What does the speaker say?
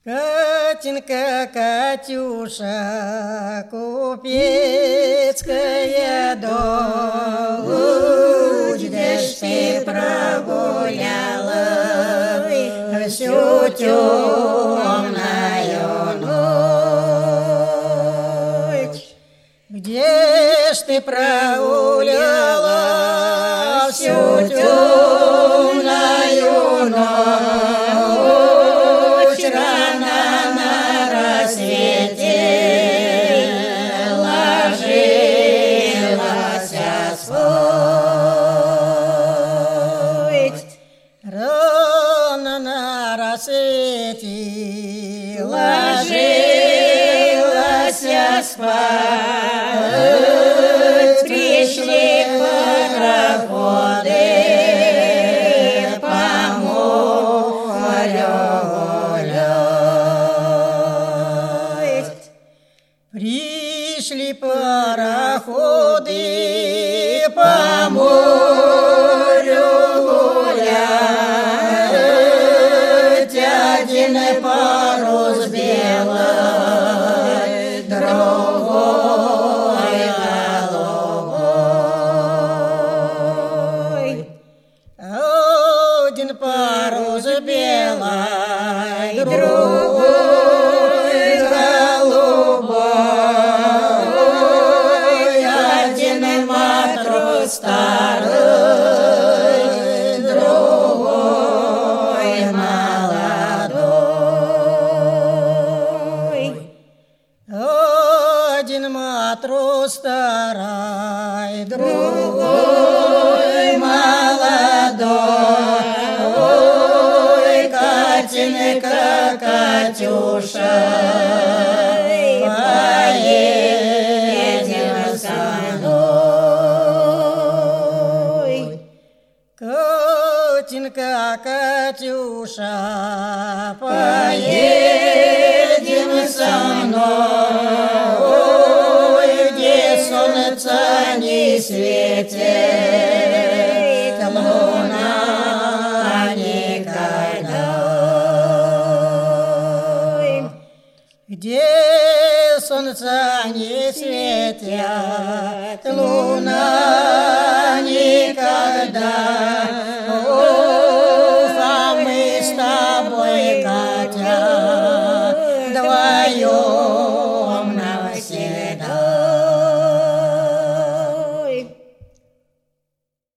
Катенька, Катюша, купецкая дочь, где ж ты прогуляла всю темную ночь? Где ж ты прогуляла всю темную ночь? Рано на рассвете ложилась спать. Рано на рассвете ложилась спать. Пришли пароходы по морю гулять. Пришли пароходы по морю гулять. Один парус белый, другой голубой. Один парус белый, другой голубой. Один матрос старый, другой молодой. Один матрос старый, другой молодой. Катенька, Катюша, поедем со мной. Катенька, Катюша, поедем со мной, где солнце не светит, луна никогда. Где солнце не светит, луна никогда.